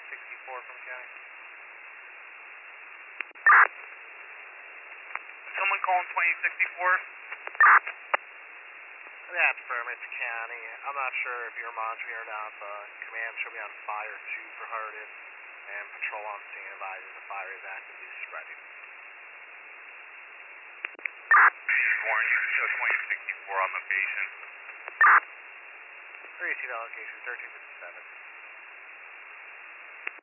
2064 from county. Someone calling 2064? Yeah, it's Fairmont County. I'm not sure if you're monitoring or not, but command should be on fire 2 for Hardin, and patrol on scene advises the fire is actively spreading. Warren, you can show 2064 on location. Receive allocation 1357.